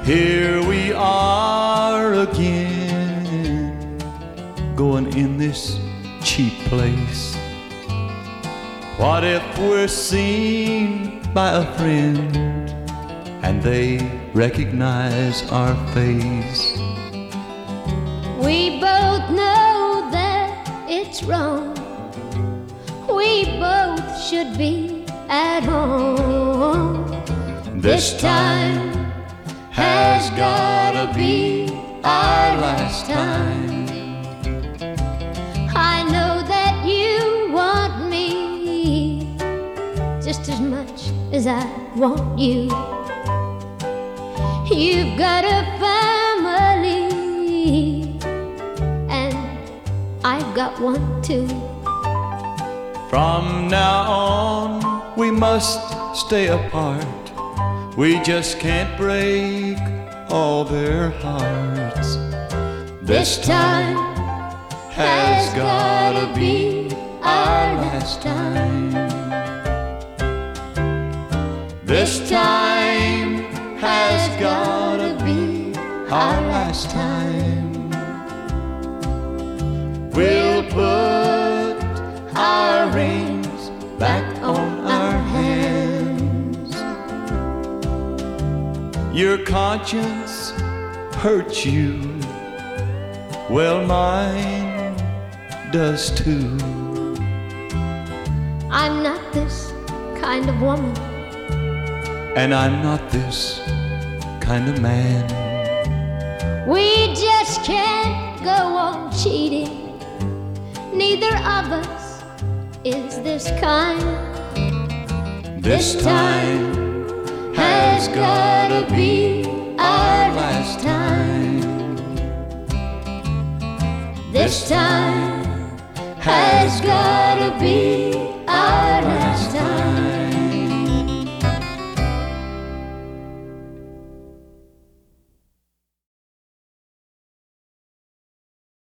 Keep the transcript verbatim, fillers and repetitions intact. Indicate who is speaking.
Speaker 1: Here we are again, going in this cheap place. What if we're seen by a friend and they recognize our face?
Speaker 2: We both know that it's wrong. We both should be at home.
Speaker 1: This time has gotta be our last time.
Speaker 2: I know that you want me just as much as I want you. You've got a family and I've got one too.
Speaker 1: From now on we must stay apart. We just can't break all their hearts.
Speaker 2: This time has gotta be our last time.
Speaker 1: This time has gotta be our last time. We'll put our rings back on our hands. Your conscience hurts you, well mine does too.
Speaker 2: I'm not this kind of woman,
Speaker 1: and I'm not this kind of man.
Speaker 2: We just can't go on cheating. Neither of us is this kind.
Speaker 1: This time has gotta be our last time. This time has gotta be